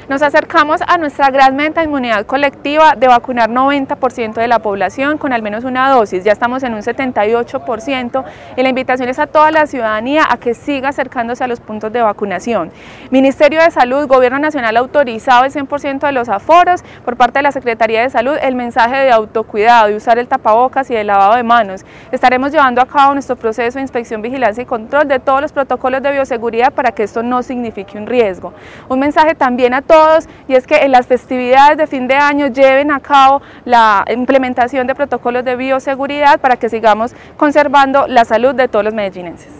Nos acercamos a nuestra gran meta de inmunidad colectiva de vacunar 90% de la población con al menos una dosis. Ya estamos en un 78% y la invitación es a toda la ciudadanía a que siga acercándose a los puntos de vacunación. Ministerio de Salud, Gobierno Nacional ha autorizado el 100% de los aforos. Por parte de la Secretaría de Salud, el mensaje de autocuidado, de usar el tapabocas y de lavado de manos. Estaremos llevando a cabo nuestro proceso de inspección, vigilancia y control de todos los protocolos de bioseguridad para que esto no signifique un riesgo. Un mensaje también a todos, y es que en las festividades de fin de año lleven a cabo la implementación de protocolos de bioseguridad para que sigamos conservando la salud de todos los medellinenses.